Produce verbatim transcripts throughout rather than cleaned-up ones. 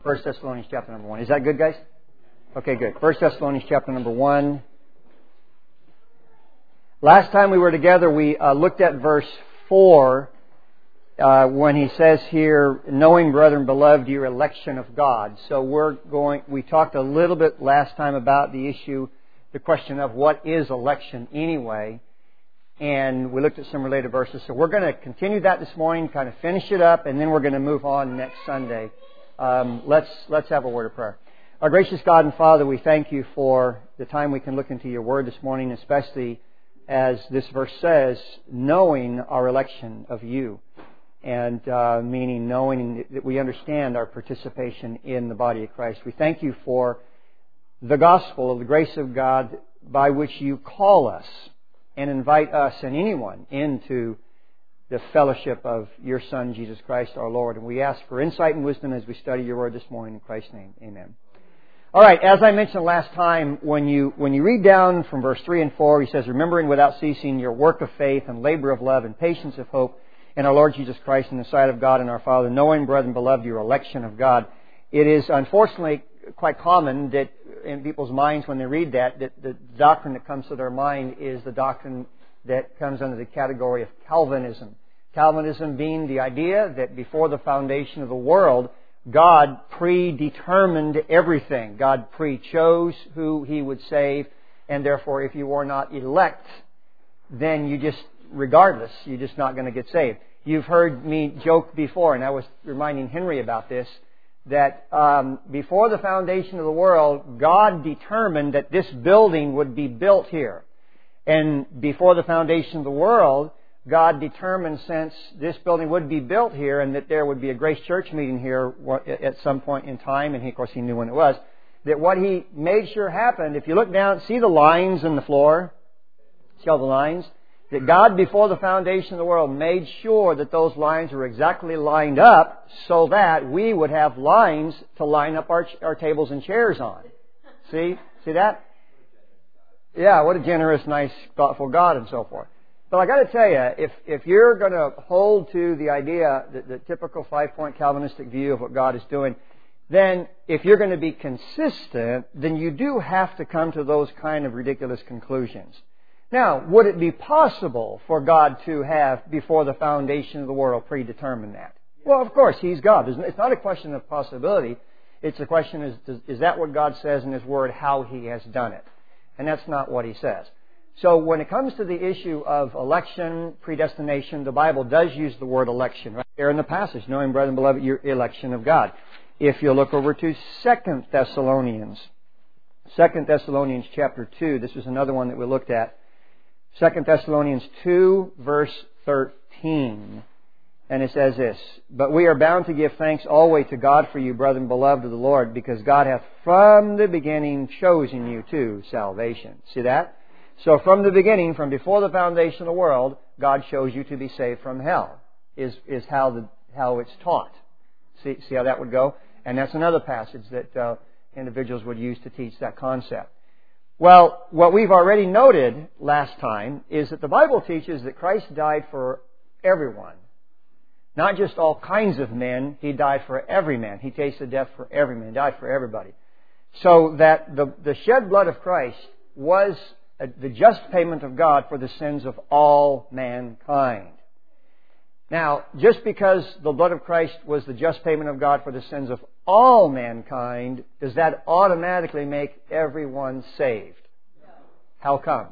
First Thessalonians chapter number one. Is that good, guys? Okay, good. First Thessalonians chapter number one. Last time we were together, we uh, looked at verse four uh, when he says here, knowing, brethren, beloved, your election of God. So we're going. We talked a little bit last time about the issue, the question of what is election anyway, and we looked at some related verses. So we're going to continue that this morning, kind of finish it up, and then we're going to move on next Sunday. Um, let's let's have a word of prayer. Our gracious God and Father, we thank you for the time we can look into your word this morning, especially as this verse says, knowing our election of you, and uh, meaning knowing that we understand our participation in the body of Christ. We thank you for the gospel of the grace of God by which you call us and invite us and anyone into the fellowship of your Son, Jesus Christ, our Lord. And we ask for insight and wisdom as we study your word this morning. In Christ's name, amen. All right, as I mentioned last time, when you when you read down from verse three and four, he says, remembering without ceasing your work of faith and labor of love and patience of hope in our Lord Jesus Christ in the sight of God and our Father, knowing, brethren, beloved, your election of God. It is unfortunately quite common that in people's minds when they read that, that the doctrine that comes to their mind is the doctrine that comes under the category of Calvinism. Calvinism being the idea that before the foundation of the world, God predetermined everything. God pre-chose who He would save, and therefore if you were not elect, then you just, regardless, you're just not going to get saved. You've heard me joke before, and I was reminding Henry about this, that um, before the foundation of the world, God determined that this building would be built here. And before the foundation of the world, God determined, since this building would be built here and that there would be a Grace Church meeting here at some point in time, and he, of course He knew when it was, that what He made sure happened, if you look down, see the lines in the floor? See all the lines? That God, before the foundation of the world, made sure that those lines were exactly lined up so that we would have lines to line up our, our tables and chairs on. See? See that? Yeah, what a generous, nice, thoughtful God and so forth. But I got to tell you, if if you're going to hold to the idea, the, the typical five-point Calvinistic view of what God is doing, then if you're going to be consistent, then you do have to come to those kind of ridiculous conclusions. Now, would it be possible for God to have, before the foundation of the world, predetermined that? Well, of course, He's God. It's not a question of possibility. It's a question of, is, is that what God says in His Word, how He has done it? And that's not what He says. So when it comes to the issue of election, predestination, the Bible does use the word election right there in the passage, knowing, brethren, beloved, your election of God. If you look over to Second Thessalonians, Second Thessalonians chapter two, this is another one that we looked at. Second Thessalonians two, verse thirteen. And it says this, but we are bound to give thanks always to God for you, brethren, beloved of the Lord, because God hath from the beginning chosen you to salvation. See that? So from the beginning, from before the foundation of the world, God chose you to be saved from hell, is is how the how it's taught. See, see how that would go? And that's another passage that uh, individuals would use to teach that concept. Well, what we've already noted last time is that the Bible teaches that Christ died for everyone. Not just all kinds of men, He died for every man. He tasted death for every man. He died for everybody. So that the, the shed blood of Christ was the just payment of God for the sins of all mankind. Now, just because the blood of Christ was the just payment of God for the sins of all mankind, does that automatically make everyone saved? How come?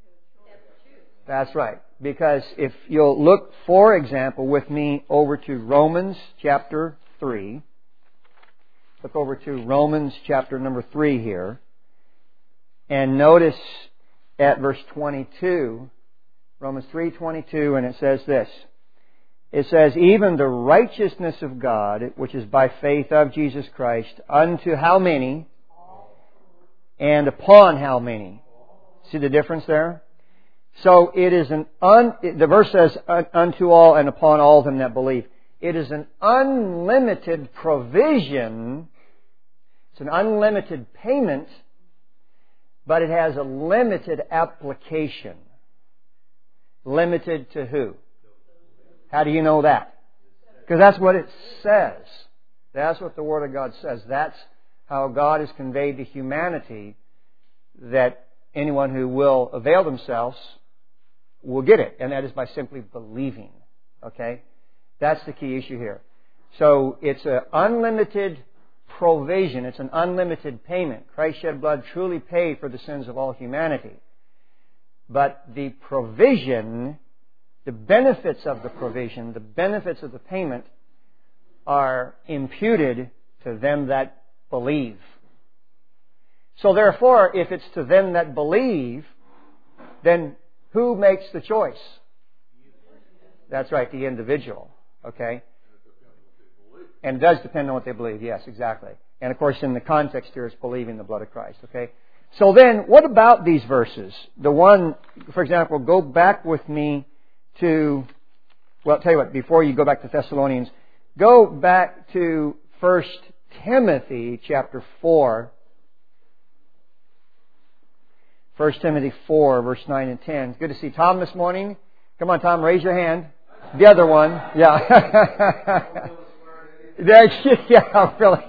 That's right. Because if you'll look, for example, with me over to Romans chapter three. Look over to Romans chapter number three here. And notice at verse twenty-two, Romans three twenty-two, and it says this. It says, even the righteousness of God, which is by faith of Jesus Christ, unto how many? And upon how many? See the difference there? So it is an, un, the verse says, unto all and upon all of them that believe. It is an unlimited provision. It's an unlimited payment, but it has a limited application. Limited to who? How do you know that? Because that's what it says. That's what the Word of God says. That's how God has conveyed to humanity that anyone who will avail themselves will get it. And that is by simply believing. Okay? That's the key issue here. So it's an unlimited provision. It's an unlimited payment. Christ's shed blood truly paid for the sins of all humanity. But the provision, the benefits of the provision, the benefits of the payment are imputed to them that believe. So therefore, if it's to them that believe, then who makes the choice? That's right, the individual. Okay? And it does depend on what they believe. Yes, exactly. And of course, in the context here, it's believing the blood of Christ. Okay? So then, what about these verses? The one, for example, go back with me to, well, I'll tell you what, before you go back to Thessalonians, go back to First Timothy chapter four. First Timothy four, verse nine and ten. Good to see Tom this morning. Come on, Tom, raise your hand. The other one. Yeah. Yeah, really.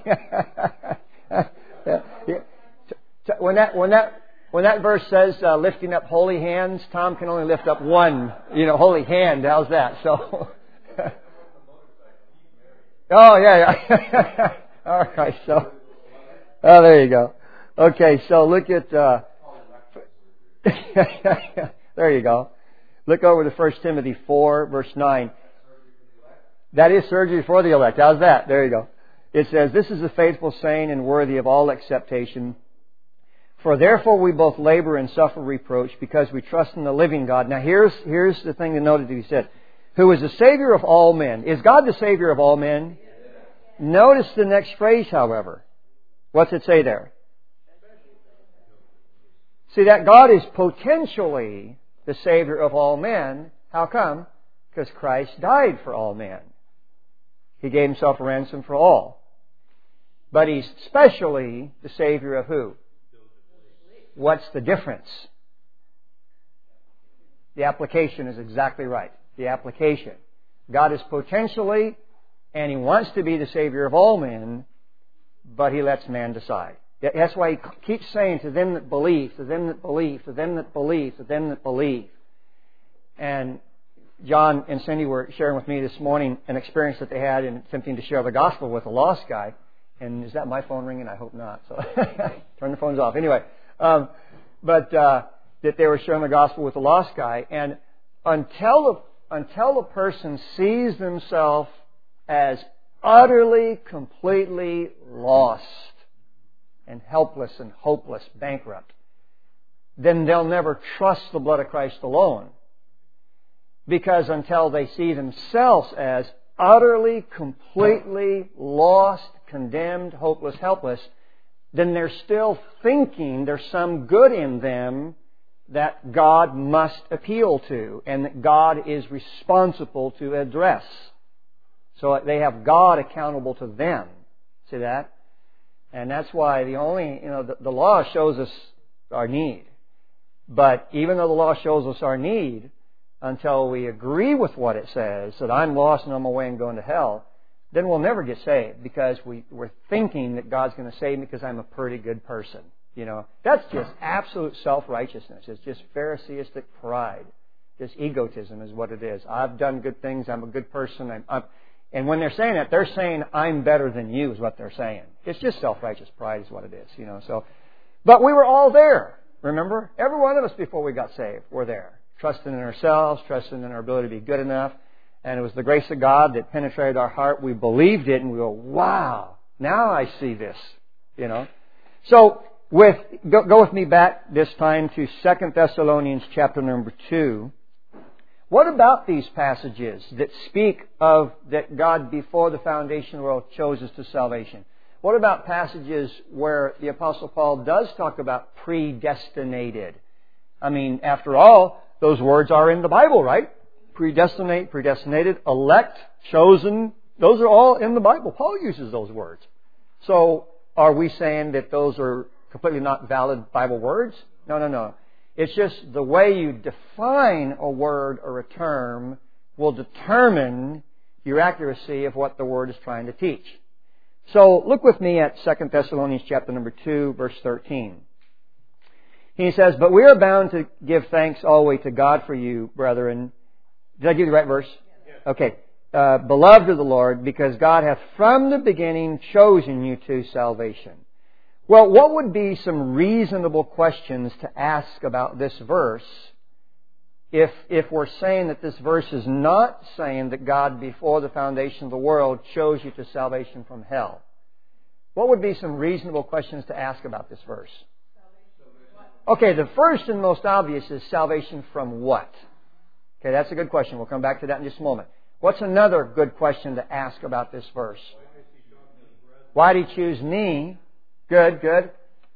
Yeah. When that when that when that verse says uh, lifting up holy hands, Tom can only lift up one, you know, holy hand. How's that? So. Oh yeah, yeah. All right. So. Oh, there you go. Okay, so look at. Uh, there you go. Look over to First Timothy four, verse nine. That is surgery for the elect. How's that? There you go. It says, "This is a faithful saying and worthy of all acceptation. For therefore we both labor and suffer reproach because we trust in the living God." Now here's here's the thing to note that he said, "Who is the Savior of all men." Is God the Savior of all men? Notice the next phrase, however. What's it say there? See, that God is potentially the Savior of all men. How come? Because Christ died for all men. He gave Himself a ransom for all. But He's specially the Savior of who? What's the difference? The application is exactly right. The application. God is potentially, and He wants to be the Savior of all men, but He lets man decide. That's why He keeps saying to them that believe, to them that believe, to them that believe, to them that believe. And John and Cindy were sharing with me this morning an experience that they had in attempting to share the gospel with a lost guy. And is that my phone ringing? I hope not. So turn the phones off. Anyway, um, but uh, that they were sharing the gospel with a lost guy. And until the, until a person sees themselves as utterly, completely lost and helpless and hopeless, bankrupt, then they'll never trust the blood of Christ alone. Because until they see themselves as utterly, completely lost, condemned, hopeless, helpless, then they're still thinking there's some good in them that God must appeal to and that God is responsible to address. So they have God accountable to them. See that? And that's why the only, you know, the, the law shows us our need. But even though the law shows us our need, until we agree with what it says, that I'm lost and on my way and going to hell, then we'll never get saved because we, we're thinking that God's going to save me because I'm a pretty good person. You know, that's just absolute self-righteousness. It's just Phariseistic pride. Just egotism is what it is. I've done good things. I'm a good person. I'm, I'm, and when they're saying that, they're saying I'm better than you is what they're saying. It's just self-righteous pride is what it is. You know. So, but we were all there. Remember, every one of us before we got saved were there. Trusting in ourselves, trusting in our ability to be good enough. And it was the grace of God that penetrated our heart. We believed it and we go, wow, now I see this. You know. So, with go, go with me back this time to Second Thessalonians chapter number two. What about these passages that speak of that God before the foundation of the world chose us to salvation? What about passages where the Apostle Paul does talk about predestinated? I mean, after all, those words are in the Bible, right? Predestinate, predestinated, elect, chosen. Those are all in the Bible. Paul uses those words. So are we saying that those are completely not valid Bible words? No, no, no. It's just the way you define a word or a term will determine your accuracy of what the word is trying to teach. So look with me at Second Thessalonians chapter number two, verse thirteen. He says, "But we are bound to give thanks always to God for you, brethren." Did I give you the right verse? Yes. Okay. Uh, "beloved of the Lord, because God hath from the beginning chosen you to salvation." Well, what would be some reasonable questions to ask about this verse if, if we're saying that this verse is not saying that God, before the foundation of the world, chose you to salvation from hell? What would be some reasonable questions to ask about this verse? Okay, the first and most obvious is salvation from what? Okay, that's a good question. We'll come back to that in just a moment. What's another good question to ask about this verse? Why did He choose me? Good, good.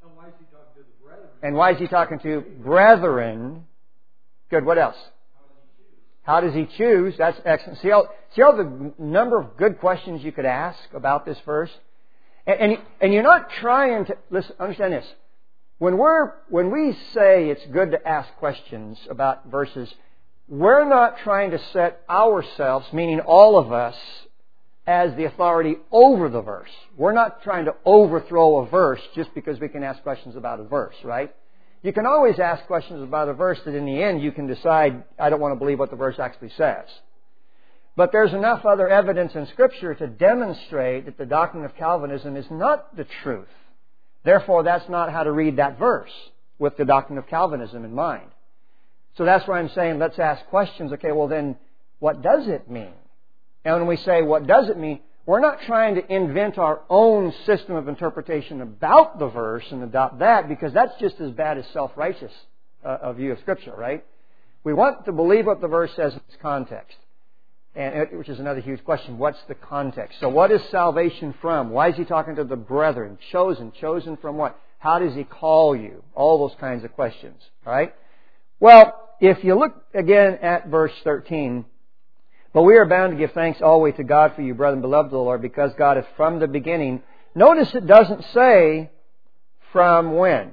And why is He talking to brethren? Good. What else? How does He choose? That's excellent. See all, see all the number of good questions you could ask about this verse? And, and, and you're not trying to... Listen, understand this. When we're when we say it's good to ask questions about verses, we're not trying to set ourselves, meaning all of us, as the authority over the verse. We're not trying to overthrow a verse just because we can ask questions about a verse, right? You can always ask questions about a verse that in the end you can decide, I don't want to believe what the verse actually says. But there's enough other evidence in Scripture to demonstrate that the doctrine of Calvinism is not the truth. Therefore, that's not how to read that verse with the doctrine of Calvinism in mind. So that's why I'm saying let's ask questions. Okay, well then, what does it mean? And when we say, what does it mean? We're not trying to invent our own system of interpretation about the verse and adopt that, because that's just as bad as self-righteous uh, a view of Scripture, right? We want to believe what the verse says in its context, and it, which is another huge question. What's the context? So what is salvation from? Why is He talking to the brethren? Chosen. Chosen from what? How does He call you? All those kinds of questions, all right? Well, if you look again at verse thirteen, "But we are bound to give thanks always to God for you, brethren, beloved of the Lord, because God hath from the beginning..." Notice it doesn't say from when.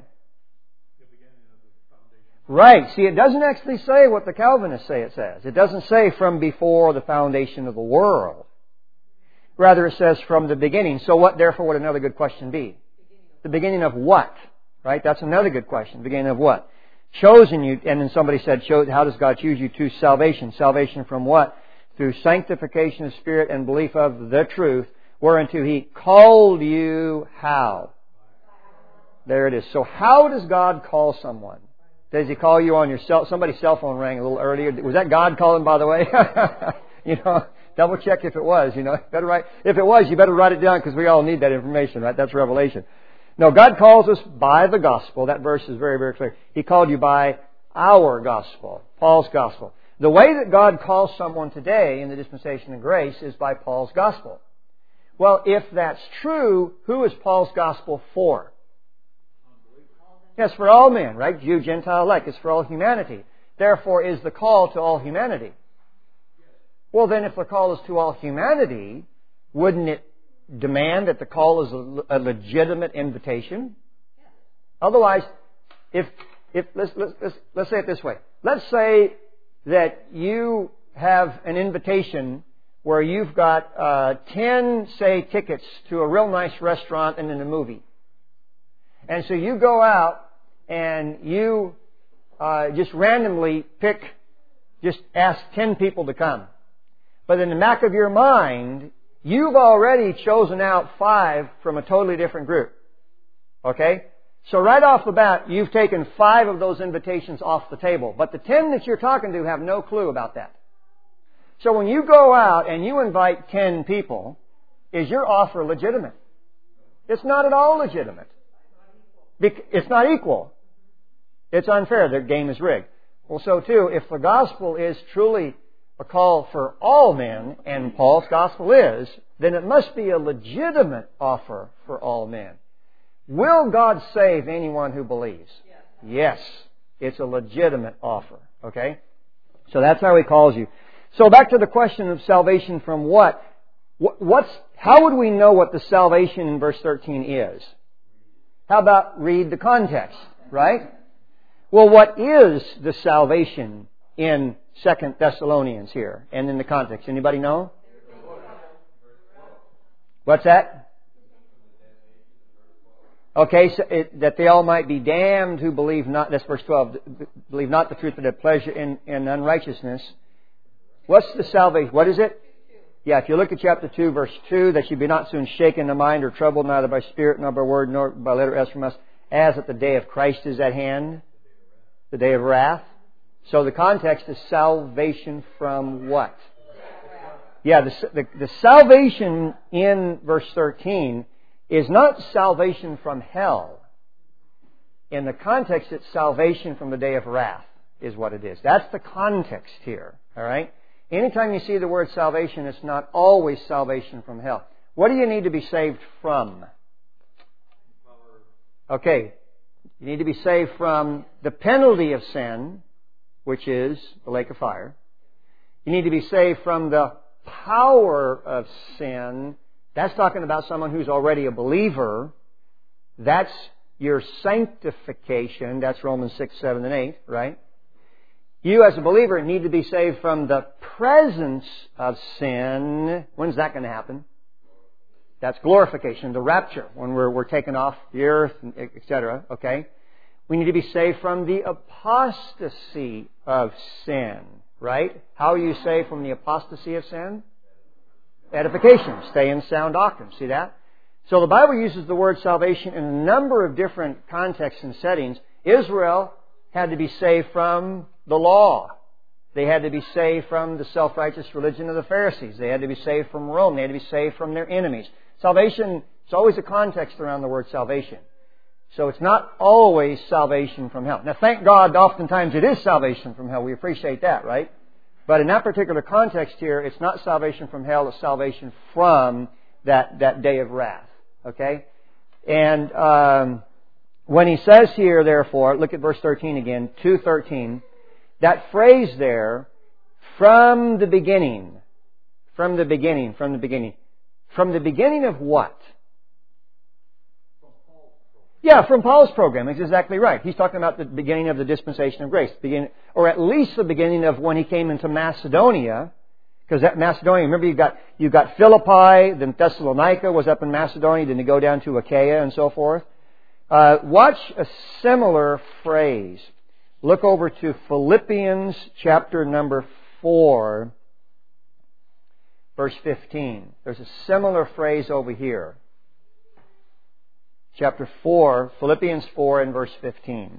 Right. See, it doesn't actually say what the Calvinists say it says. It doesn't say from before the foundation of the world. Rather, it says from the beginning. So what, therefore, would another good question be? The beginning of what? Right? That's another good question. The beginning of what? Chosen you, and then somebody said, how does God choose you to salvation? Salvation from what? Through sanctification of spirit and belief of the truth, whereunto He called you how? There it is. So how does God call someone? Does He call you on your cell? Somebody's cell phone rang a little earlier. Was that God calling, by the way? You know, double check if it was. You know, better write. If it was, you better write it down, because we all need that information, right? That's Revelation. No, God calls us by the gospel. That verse is very, very clear. He called you by our gospel, Paul's gospel. The way that God calls someone today in the dispensation of grace is by Paul's gospel. Well, if that's true, who is Paul's gospel for? Yes, for all men, right? Jew, Gentile, alike. It's for all humanity. Therefore, is the call to all humanity. Well, then, if the call is to all humanity, wouldn't it demand that the call is a, a legitimate invitation? Otherwise, if if let's, let's let's let's say it this way. Let's say that you have an invitation where you've got uh, ten, say, tickets to a real nice restaurant and then a movie. And so you go out and you uh, just randomly pick, just ask ten people to come. But in the back of your mind, you've already chosen out five from a totally different group. Okay? So right off the bat, you've taken five of those invitations off the table. But the ten that you're talking to have no clue about that. So when you go out and you invite ten people, is your offer legitimate? It's not at all legitimate. It's not equal. It's unfair. The game is rigged. Well, so too, if the gospel is truly a call for all men, and Paul's gospel is, then it must be a legitimate offer for all men. Will God save anyone who believes? Yes. Yes. It's a legitimate offer. Okay? So that's how He calls you. So back to the question of salvation from what? What's, how would we know what the salvation in verse thirteen is? How about read the context, right? Well, what is the salvation in Second Thessalonians here and in the context? Anybody know? What's that? Okay, so it, that they all might be damned who believe not, that's verse twelve, believe not the truth but have pleasure in, in unrighteousness. What's the salvation? What is it? Yeah, if you look at chapter two, verse two, that you be not soon shaken in mind or troubled, neither by spirit, nor by word, nor by letter as from us, as at the day of Christ is at hand, the day of wrath. So the context is salvation from what? Yeah, the, the, the salvation in verse thirteen is not salvation from hell. In the context, it's salvation from the day of wrath, is what it is. That's the context here, all right? Anytime you see the word salvation, it's not always salvation from hell. What do you need to be saved from? Okay, you need to be saved from the penalty of sin, which is the lake of fire. You need to be saved from the power of sin. That's talking about someone who's already a believer. That's your sanctification. That's Romans six, seven, and eight, right? You as a believer need to be saved from the presence of sin. When's that going to happen? That's glorification, the rapture, when we're, we're taken off the earth, et cetera. Okay? We need to be saved from the apostasy of sin, right? How are you saved from the apostasy of sin? Edification. Stay in sound doctrine. See that? So the Bible uses the word salvation in a number of different contexts and settings. Israel had to be saved from the law. They had to be saved from the self-righteous religion of the Pharisees. They had to be saved from Rome. They had to be saved from their enemies. Salvation, it's always a context around the word salvation. So it's not always salvation from hell. Now, thank God, oftentimes it is salvation from hell. We appreciate that, right? But in that particular context here, it's not salvation from hell, it's salvation from that, that day of wrath. Okay? And um, when he says here, therefore, look at verse thirteen again, two thirteen, that phrase there, from the beginning, from the beginning, from the beginning. From the beginning of what? Yeah, from Paul's program. That's exactly right. He's talking about the beginning of the dispensation of grace. Begin, or at least the beginning of when he came into Macedonia. Because that Macedonia, remember you got, you got Philippi, then Thessalonica was up in Macedonia, then you go down to Achaia and so forth. Uh, watch a similar phrase. Look over to Philippians chapter number four, verse fifteen. There's a similar phrase over here. Chapter four, Philippians four and verse fifteen.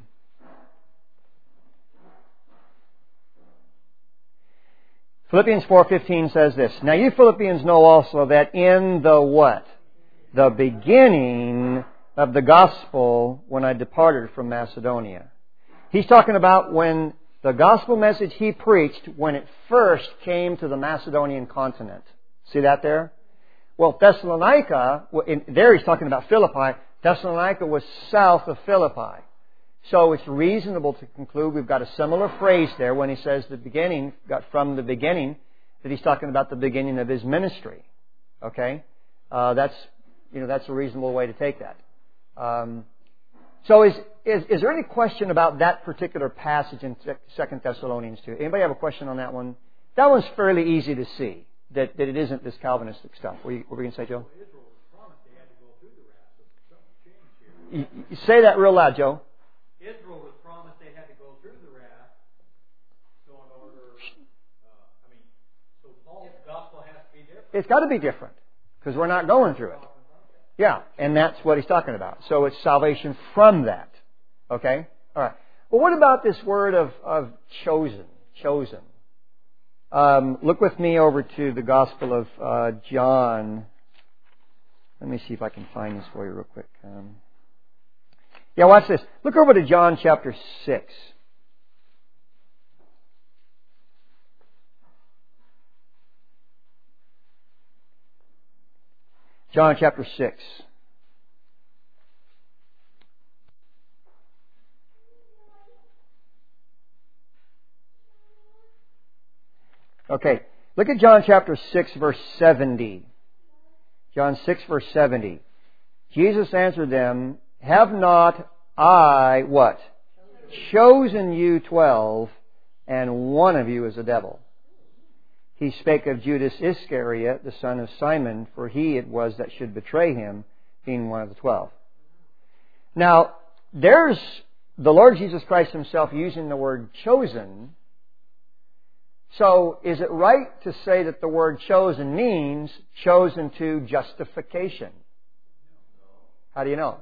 Philippians four fifteen says this, now you Philippians know also that in the what? The beginning of the gospel when I departed from Macedonia. He's talking about when the gospel message he preached when it first came to the Macedonian continent. See that there? Well, Thessalonica, there he's talking about Philippi. Thessalonica was south of Philippi. So it's reasonable to conclude we've got a similar phrase there when he says the beginning, got from the beginning, that he's talking about the beginning of his ministry. Okay? Uh, that's, you know, that's a reasonable way to take that. Um, so is, is, is there any question about that particular passage in Second Thessalonians two? Anybody have a question on that one? That one's fairly easy to see, that, that it isn't this Calvinistic stuff. What were you, what were you going to say, Joe? You, you say that real loud, Joe. Israel was promised they had to go through the wrath. So in order, uh, I mean, so Paul's gospel has to be different. It's got to be different because we're not going through it. Yeah, and that's what he's talking about. So it's salvation from that. Okay? All right. Well, what about this word of, of chosen? Chosen. Um, look with me over to the Gospel of uh, John. Let me see if I can find this for you real quick. Um, yeah, watch this. Look over to John chapter six. John chapter six. Okay. Look at John chapter six, verse seventy. John six, verse seventy. Jesus answered them, have not I, what? Chosen you twelve, and one of you is a devil. He spake of Judas Iscariot, the son of Simon, for he it was that should betray him, being one of the twelve. Now, there's the Lord Jesus Christ Himself using the word chosen. So, is it right to say that the word chosen means chosen to justification? How do you know?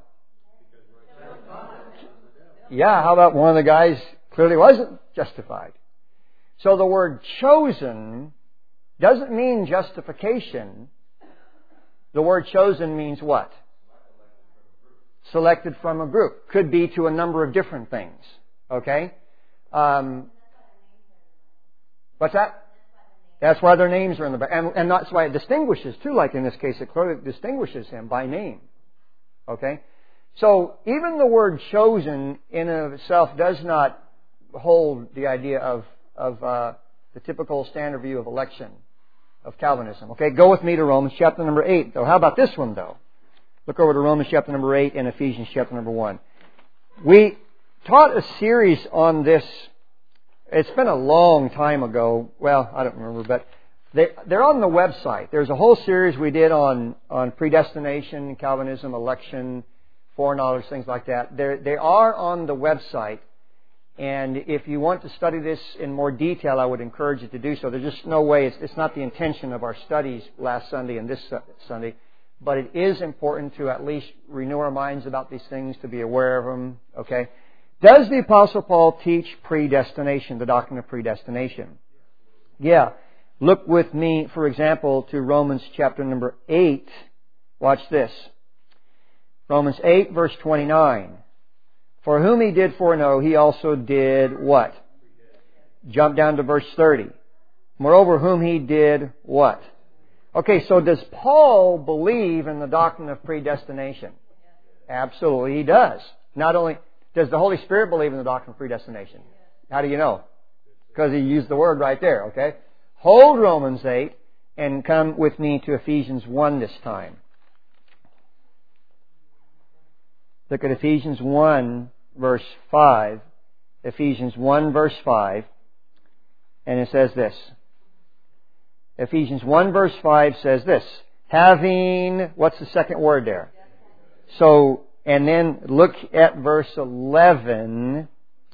Yeah, how about one of the guys clearly wasn't justified? So the word chosen doesn't mean justification. The word chosen means what? Selected from a group. Could be to a number of different things. Okay? Um, what's that? That's why their names are in the back. And, and that's why it distinguishes, too, like in this case, it clearly distinguishes him by name. Okay? So, even the word chosen in and of itself does not hold the idea of, of uh, the typical standard view of election of Calvinism. Okay, go with me to Romans chapter number eight, though. How about this one, though? Look over to Romans chapter number eight and Ephesians chapter number one. We taught a series on this. It's been a long time ago. Well, I don't remember, but they, they're on the website. There's a whole series we did on, on predestination, Calvinism, election, foreknowledge, things like that. They're, they are on the website. And if you want to study this in more detail, I would encourage you to do so. There's just no way. It's, it's not the intention of our studies last Sunday and this Sunday. But it is important to at least renew our minds about these things, to be aware of them. Okay? Does the Apostle Paul teach predestination, the doctrine of predestination? Yeah. Look with me, for example, to Romans chapter number eight. Watch this. Romans eight, verse twenty-nine. For whom He did foreknow, He also did what? Jump down to verse thirty. Moreover, whom He did what? Okay, so does Paul believe in the doctrine of predestination? Absolutely, he does. Not only does the Holy Spirit believe in the doctrine of predestination. How do you know? Because he used the word right there, okay? Hold Romans eight and come with me to Ephesians one this time. Look at Ephesians one, verse five. Ephesians one, verse five. And it says this. Ephesians one, verse five says this. Having, what's the second word there? So, and then look at verse eleven.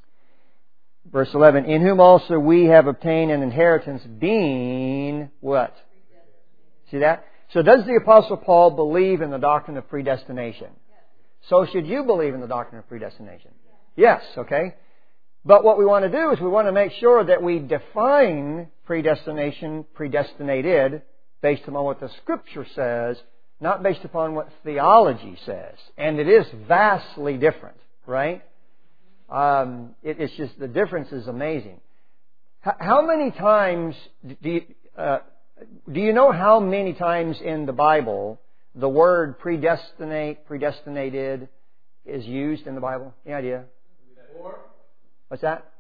Verse eleven. In whom also we have obtained an inheritance, being what? See that? So does the Apostle Paul believe in the doctrine of predestination? So should you believe in the doctrine of predestination? Yes, okay? But what we want to do is we want to make sure that we define predestination, predestinated, based upon what the Scripture says, not based upon what theology says. And it is vastly different, right? Um, it, it's just, the difference is amazing. H- how many times, do you, uh, do you know how many times in the Bible the word predestinate, predestinated is used in the Bible? Any idea? Four. What's that?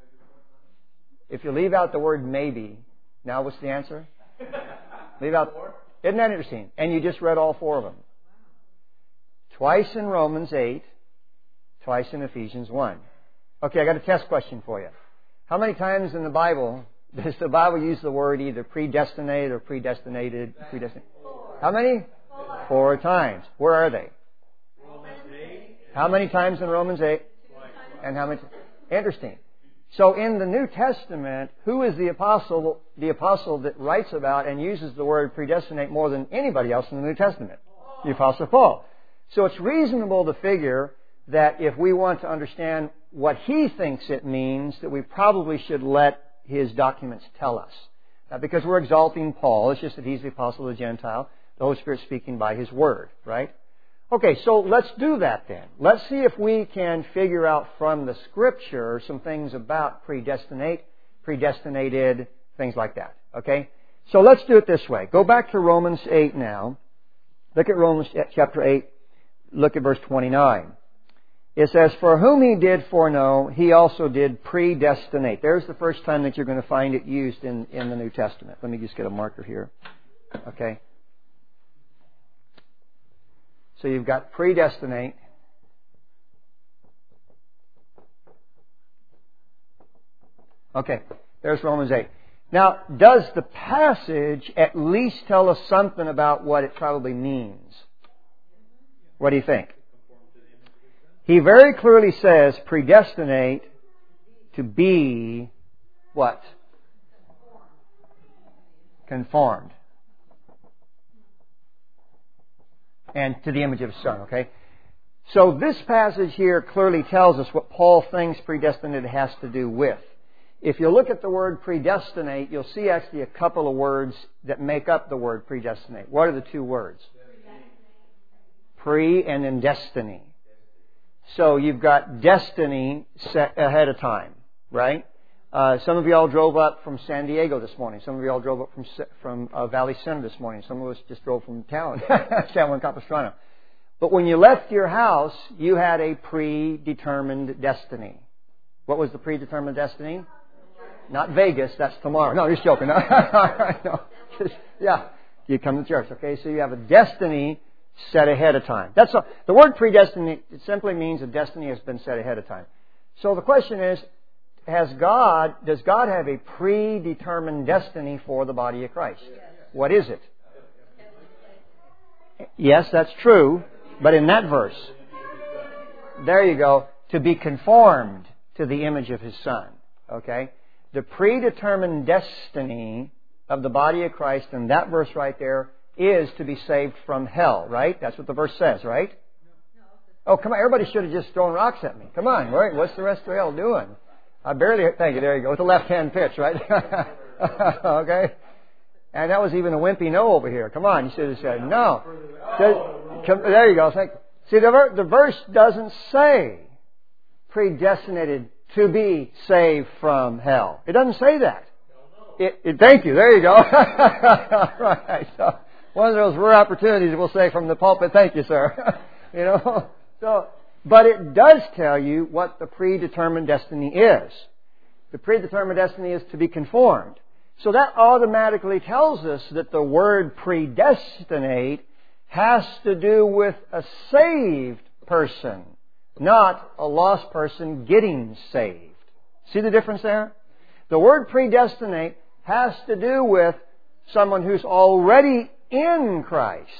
If you leave out the word maybe, now what's the answer? Leave out. Isn't that interesting? And you just read all four of them. Twice in Romans eight, twice in Ephesians one. Okay, I got a test question for you. How many times in the Bible does the Bible use the word either predestinate or predestinated? Predestinate? How many? Four. Four times. Where are they? Romans eight. How many times in Romans eight? And how many? Interesting. So in the New Testament, who is the apostle, the apostle that writes about and uses the word predestinate more than anybody else in the New Testament? The Apostle Paul. So it's reasonable to figure that if we want to understand what he thinks it means, that we probably should let his documents tell us. Not because we're exalting Paul, it's just that he's the apostle of the Gentile, the Holy Spirit speaking by his word, right? Okay, so let's do that then. Let's see if we can figure out from the Scripture some things about predestinate, predestinated, things like that. Okay? So let's do it this way. Go back to Romans eight now. Look at Romans chapter eight. Look at verse twenty-nine. It says, for whom he did foreknow, he also did predestinate. There's the first time that you're going to find it used in, in the New Testament. Let me just get a marker here. Okay? So you've got predestinate. Okay, there's Romans eight. Now, does the passage at least tell us something about what it probably means? What do you think? He very clearly says predestinate to be what? Conformed. And to the image of His Son, okay? So this passage here clearly tells us what Paul thinks predestinate has to do with. If you look at the word predestinate, you'll see actually a couple of words that make up the word predestinate. What are the two words? Pre and then destiny. So you've got destiny set ahead of time, right? Uh, some of you all drove up from San Diego this morning. Some of you all drove up from from uh, Valley Center this morning. Some of us just drove from town, San Juan Capistrano. But when you left your house, you had a predetermined destiny. What was the predetermined destiny? Not Vegas, that's tomorrow. No, just joking. no, just, yeah, you come to church. Okay, so you have a destiny set ahead of time. That's a, the word predestinate. It simply means a destiny has been set ahead of time. So the question is, has God? Does God have a predetermined destiny for the body of Christ? What is it? Yes, that's true. But in that verse, there you go, to be conformed to the image of His Son. Okay? The predetermined destiny of the body of Christ in that verse right there is to be saved from hell, right? That's what the verse says, right? Oh, come on. Everybody should have just thrown rocks at me. Come on. Right? What's the rest of hell doing? I barely, thank you, there you go, with the left-hand pitch, right? Okay? And that was even a wimpy no over here. Come on, you should have said no. There you go. See, the, the verse doesn't say predestinated to be saved from hell. It doesn't say that. It, it, thank you. There you go. Right. So one of those rare opportunities we'll say from the pulpit, thank you, sir. You know. So, but it does tell you what the predetermined destiny is. The predetermined destiny is to be conformed. So that automatically tells us that the word predestinate has to do with a saved person, not a lost person getting saved. See the difference there? The word predestinate has to do with someone who's already in Christ,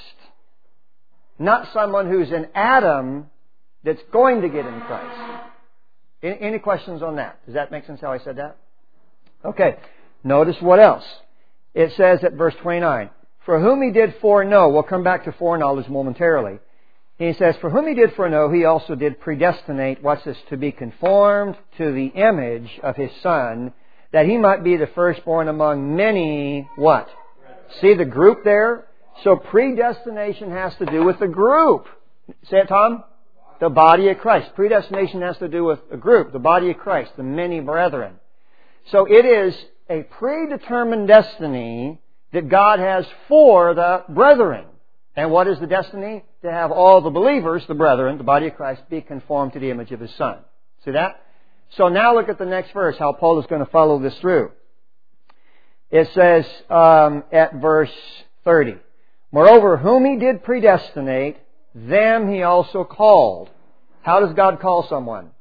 not someone who's in Adam that's going to get in Christ. Any questions on that? Does that make sense how I said that? Okay. Notice what else. It says at verse twenty-nine, for whom He did foreknow, we'll come back to foreknowledge momentarily. He says, for whom He did foreknow, He also did predestinate, what's this, to be conformed to the image of His Son, that He might be the firstborn among many, what? See the group there? So predestination has to do with the group. Say it, Tom. The body of Christ. Predestination has to do with a group, the body of Christ, the many brethren. So it is a predetermined destiny that God has for the brethren. And what is the destiny? To have all the believers, the brethren, the body of Christ, be conformed to the image of His Son. See that? So now look at the next verse, how Paul is going to follow this through. It says um, at verse thirty, moreover, whom He did predestinate, them He also called. How does God call someone?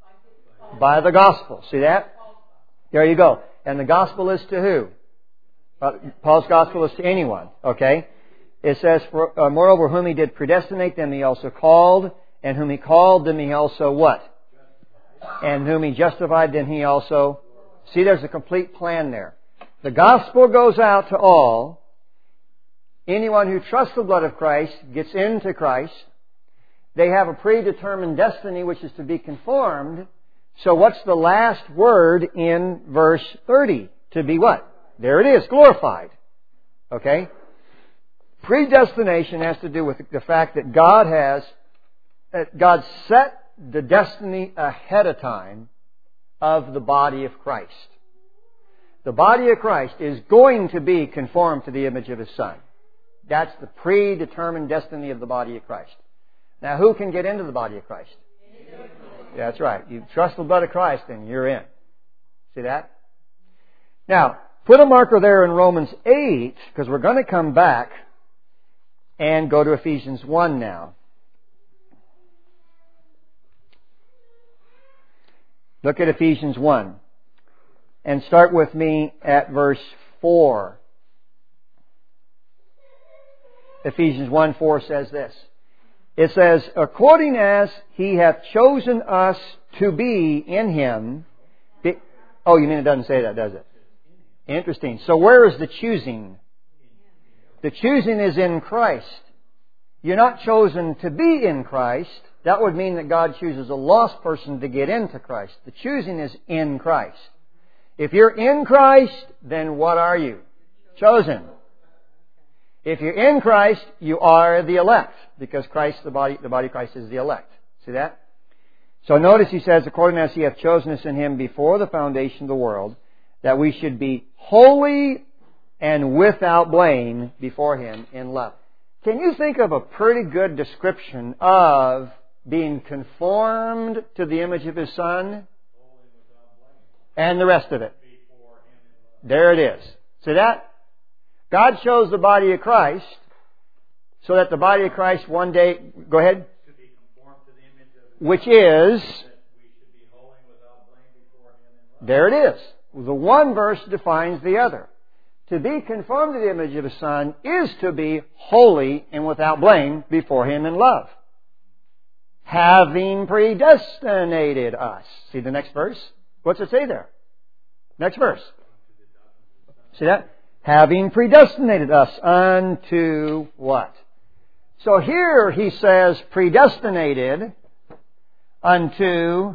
By the gospel. See that? There you go. And the gospel is to who? Uh, Paul's gospel is to anyone. Okay? It says, for, uh, moreover, whom He did predestinate, them He also called. And whom He called, them He also what? And whom He justified, then He also... See, there's a complete plan there. The gospel goes out to all. Anyone who trusts the blood of Christ gets into Christ. They have a predetermined destiny, which is to be conformed. So what's the last word in verse thirty? To be what? There it is, glorified. Okay? Predestination has to do with the fact that God has, that God set the destiny ahead of time of the body of Christ. The body of Christ is going to be conformed to the image of His Son. That's the predetermined destiny of the body of Christ. Now, who can get into the body of Christ? Yeah, that's right. You trust the blood of Christ and you're in. See that? Now, put a marker there in Romans eight, because we're going to come back and go to Ephesians one now. Look at Ephesians one. And start with me at verse four. Ephesians one four says this. It says, according as He hath chosen us to be in Him. Be, oh, you mean it doesn't say that, does it? Interesting. So where is the choosing? The choosing is in Christ. You're not chosen to be in Christ. That would mean that God chooses a lost person to get into Christ. The choosing is in Christ. If you're in Christ, then what are you? Chosen. If you're in Christ, you are the elect, because Christ, the body, the body of Christ is the elect. See that? So notice he says, according as He hath chosen us in Him before the foundation of the world, that we should be holy and without blame before Him in love. Can you think of a pretty good description of being conformed to the image of His Son? And the rest of it. There it is. See that? God chose the body of Christ so that the body of Christ one day, go ahead, to be conformed to the image of which is, that we should be holy without blame before Him in love. there it is. The one verse defines the other. To be conformed to the image of His Son is to be holy and without blame before Him in love. Having predestinated us. See the next verse? What's it say there? Next verse. See that? Having predestinated us unto what? So here he says predestinated unto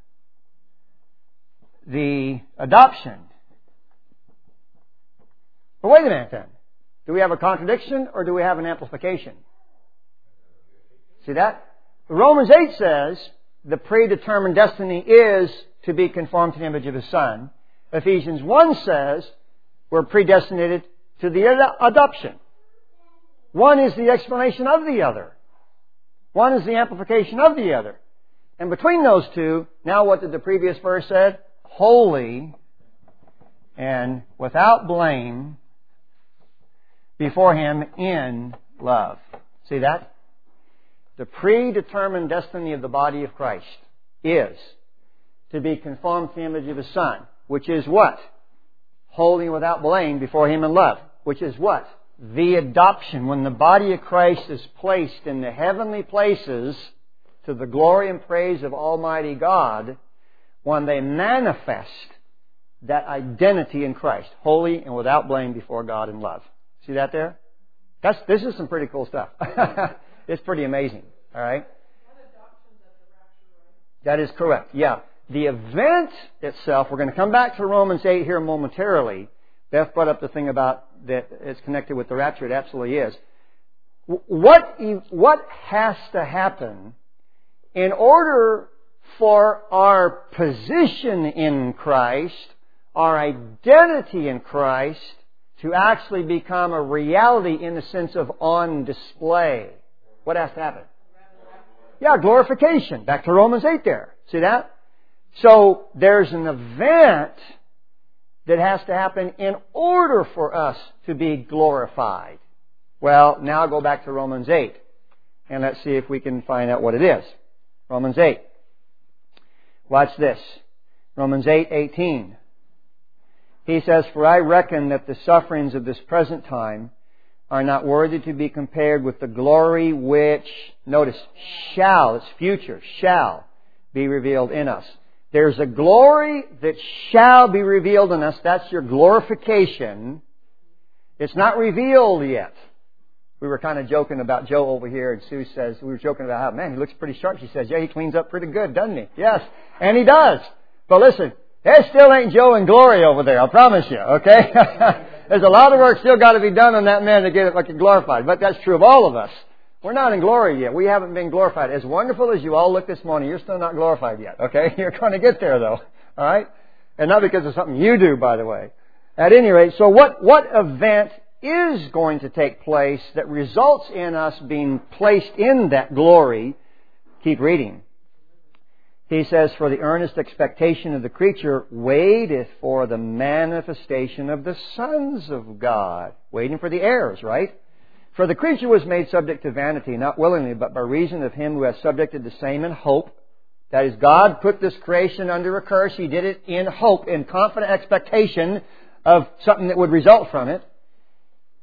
the adoption. But wait a minute then. Do we have a contradiction or do we have an amplification? See that? Romans eight says the predetermined destiny is to be conformed to the image of His Son. Ephesians one says we're predestinated to the ad- adoption. One is the explanation of the other. One is the amplification of the other. And between those two, now what did the previous verse say? Holy and without blame before Him in love. See that? The predetermined destiny of the body of Christ is to be conformed to the image of His Son, which is what? Holy and without blame before Him in love, which is what? The adoption. When the body of Christ is placed in the heavenly places to the glory and praise of Almighty God, when they manifest that identity in Christ, holy and without blame before God in love. See that there? That's, this is some pretty cool stuff. It's pretty amazing. All right? That is correct. Yeah. The event itself, we're going to come back to Romans eight here momentarily. Beth brought up the thing about that it's connected with the rapture. It absolutely is. What, what has to happen in order for our position in Christ, our identity in Christ, to actually become a reality in the sense of on display? What has to happen? Yeah, glorification. Back to Romans eight there. See that? So there's an event that has to happen in order for us to be glorified. Well, now go back to Romans eight. And let's see if we can find out what it is. Romans eight. Watch this. Romans eight eighteen. He says, "For I reckon that the sufferings of this present time are not worthy to be compared with the glory which," notice, shall, it's future, shall be revealed in us. There's a glory that shall be revealed in us. That's your glorification. It's not revealed yet. We were kind of joking about Joe over here, and Sue says, we were joking about how, man, he looks pretty sharp. She says, yeah, he cleans up pretty good, doesn't he? Yes, and he does. But listen, there still ain't Joe in glory over there, I promise you, okay? There's a lot of work still got to be done on that man to get it like glorified. But that's true of all of us. We're not in glory yet. We haven't been glorified. As wonderful as you all look this morning, you're still not glorified yet, okay? You're going to get there, though, all right? And not because of something you do, by the way. At any rate, so what, what event is going to take place that results in us being placed in that glory? Keep reading. He says, "For the earnest expectation of the creature waiteth for the manifestation of the sons of God." Waiting for the heirs, right? "For the creature was made subject to vanity, not willingly, but by reason of Him who has subjected the same in hope." That is, God put this creation under a curse. He did it in hope, in confident expectation of something that would result from it.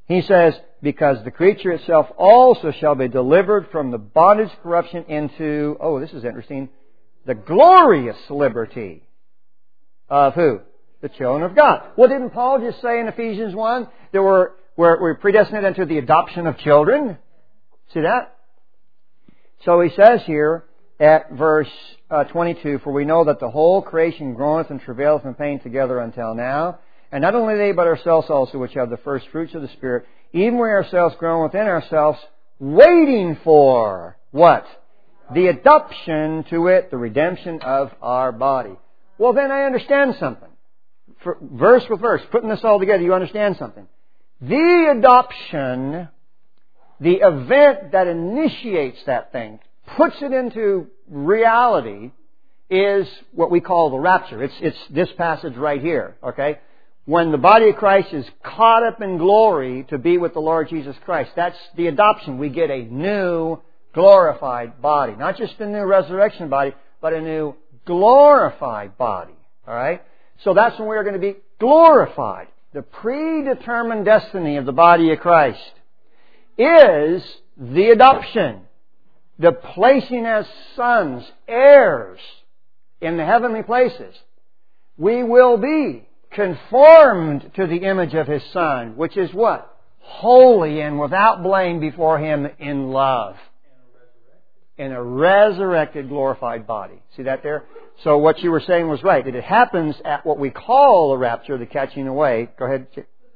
He says, because the creature itself also shall be delivered from the bondage of corruption into, oh, this is interesting, the glorious liberty of who? The children of God. Well, didn't Paul just say in Ephesians one that we're, we're, we're predestined unto the adoption of children? See that? So he says here at verse uh, twenty-two, for we know that the whole creation groaneth and travaileth in pain together until now. And not only they, but ourselves also, which have the first fruits of the Spirit, even we ourselves groan within ourselves, waiting for what? The adoption to it, the redemption of our body. Well, then I understand something. For, verse with verse, putting this all together, you understand something. The adoption, the event that initiates that thing, puts it into reality, is what we call the rapture. It's, it's this passage right here, okay? When the body of Christ is caught up in glory to be with the Lord Jesus Christ. That's the adoption. We get a new glorified body. Not just a new resurrection body, but a new glorified body. Alright? So that's when we're going to be glorified. The predetermined destiny of the body of Christ is the adoption. The placing as sons, heirs in the heavenly places. We will be conformed to the image of His Son, which is what? Holy and without blame before Him in love. In a resurrected, glorified body. See that there? So what you were saying was right. That it happens at what we call the rapture, the catching away. Go ahead.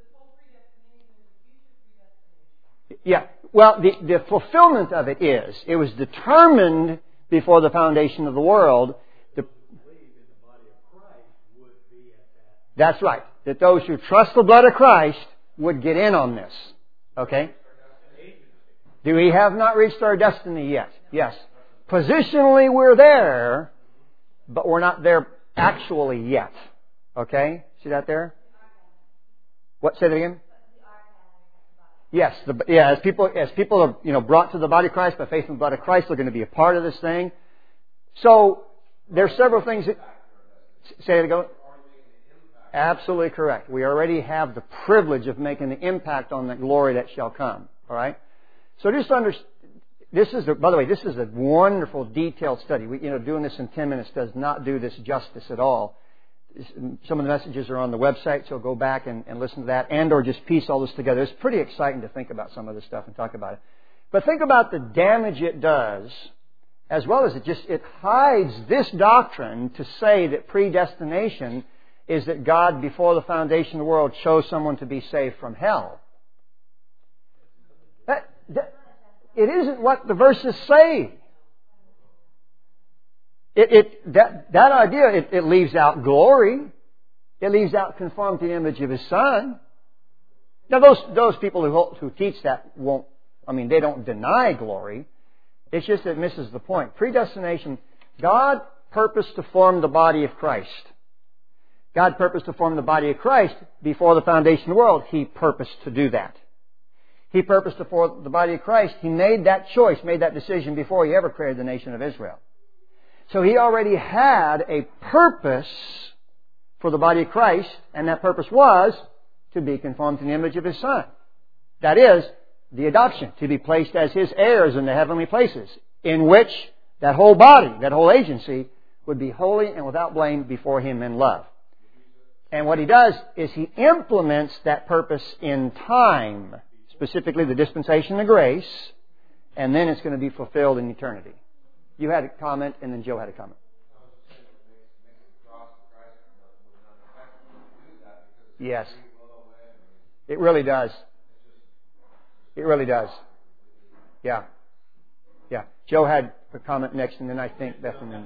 Yeah. Well, the, the fulfillment of it is, it was determined before the foundation of the world. The, that's right. That those who trust the blood of Christ would get in on this. Okay? Do we have not reached our destiny yet? Yes. Positionally we're there, but we're not there actually yet. Okay? See that there? What? Say that again? Yes. The, yeah. As people, as people are, you know, brought to the body of Christ by faith in the blood of Christ, they're going to be a part of this thing. So there's several things that. Say it again. Absolutely correct. We already have the privilege of making the impact on the glory that shall come. All right. So just understand. This is, a, by the way, this is a wonderful, detailed study. We, you know, doing this in ten minutes does not do this justice at all. Some of the messages are on the website, so go back and, and listen to that, and or just piece all this together. It's pretty exciting to think about some of this stuff and talk about it. But think about the damage it does, as well as it just it hides this doctrine to say that predestination is that God, before the foundation of the world, chose someone to be saved from hell. That, that, it isn't what the verses say. It, it, that, that idea, it, it leaves out glory. It leaves out conformity to the image of His Son. Now those, those people who, who teach that won't, I mean, they don't deny glory. It's just that it misses the point. Predestination, God purposed to form the body of Christ. God purposed to form the body of Christ before the foundation of the world. He purposed to do that. He purposed to form the body of Christ. He made that choice, made that decision before He ever created the nation of Israel. So He already had a purpose for the body of Christ, and that purpose was to be conformed to the image of His Son. That is, the adoption, to be placed as His heirs in the heavenly places, in which that whole body, that whole agency, would be holy and without blame before Him in love. And what He does is He implements that purpose in time, specifically the dispensation of grace, and then it's going to be fulfilled in eternity. You had a comment, and then Joe had a comment. Yes. It really does. It really does. Yeah. Yeah. Joe had a comment next, and then I think Beth and then.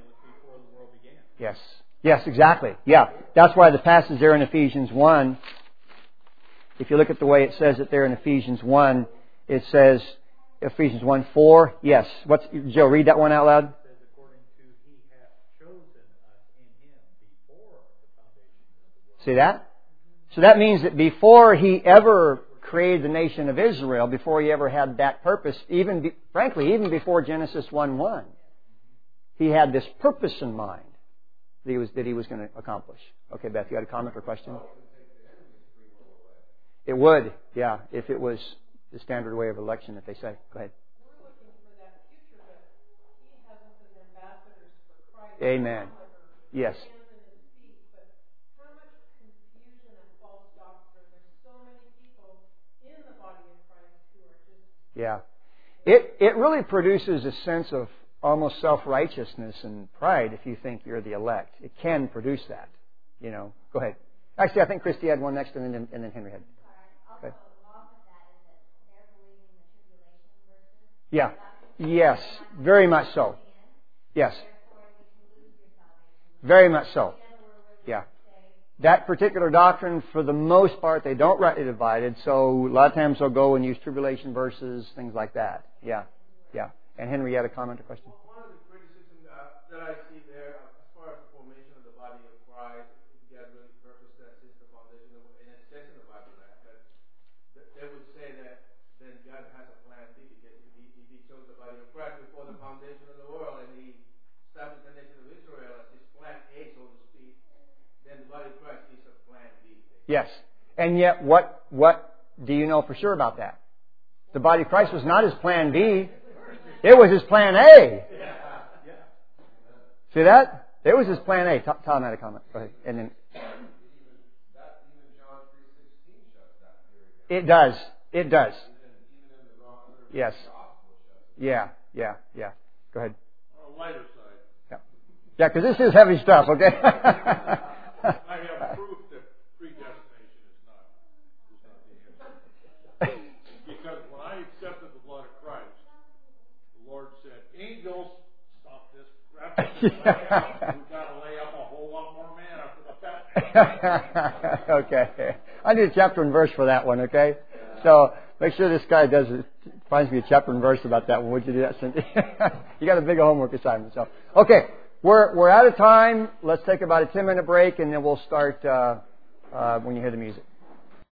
Yes. Yes, exactly. Yeah. That's why the passage there in Ephesians one, if you look at the way it says it there in Ephesians one, it says, Ephesians one four, yes. What's, Joe, read that one out loud. It says, according to He hath chosen us in Him before the foundation of the world. See that? So that means that before He ever created the nation of Israel, before He ever had that purpose, even be, frankly, even before Genesis one one, He had this purpose in mind that He was, that he was going to accomplish. Okay, Beth, you had a comment or question? It would, yeah, if it was the standard way of election that they say. Go ahead. We're looking for that future, but He has us as ambassadors for Christ. Amen. Yes. Hands in His feet. But how much confusion and false doctrine. There's so many people in the body of Christ who are just... Yeah. It it really produces a sense of almost self-righteousness and pride if you think you're the elect. It can produce that. You know. Go ahead. Actually, I think Christy had one next, and then and then Henry had. Also, along with that is that they're believing the tribulation verses. Yeah. Yes. Very much so. Yes. Very much so. Yeah. That particular doctrine, for the most part, they don't rightly divide it. So a lot of times they'll go and use tribulation verses, things like that. Yeah. Yeah. And Henry, you had a comment or question? One of the criticisms uh, that I see there, uh, as far as the formation of the body of Christ, if God really purposed that since the foundation of in a sense in the Bible, that, that they would say that then God has a plan B, because if he, if he chose the body of Christ before the foundation of the world and he established the nation of Israel as his plan A, so to speak, then the body of Christ is a plan B. Yes. And yet, what what do you know for sure about that? The body of Christ was not his plan B. It was his plan A. See that? It was his plan A. Tom had a comment. Go ahead. And then it does. It does. Yes. Yeah. Yeah. Yeah. Go ahead. On a lighter side. Yeah. Yeah, because this is heavy stuff. Okay. I have proof that predestination is not, is not the answer. Because when I accepted the blood of Christ, the Lord said, angels, stop this crap. We've got to lay up a whole lot more manna for the fat. Okay. I need a chapter and verse for that one, okay? So make sure this guy does it, finds me a chapter and verse about that one. Would you do that, Cynthia? You got a big homework assignment. So, okay. We're we're out of time. Let's take about a ten minute break, and then we'll start uh, uh, when you hear the music.